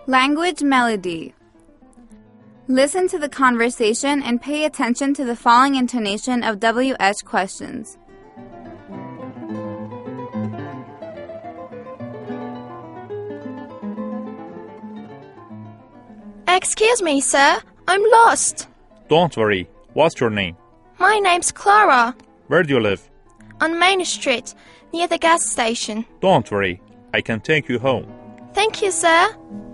Language melody. Listen to the conversation and pay attention to the following intonation of WH questions. Excuse me, sir. I'm lost. Don't worry. What's your name? My name's Clara. Where do you live? On Main Street, near the gas station. Don't worry. I can take you home. Thank you, sir.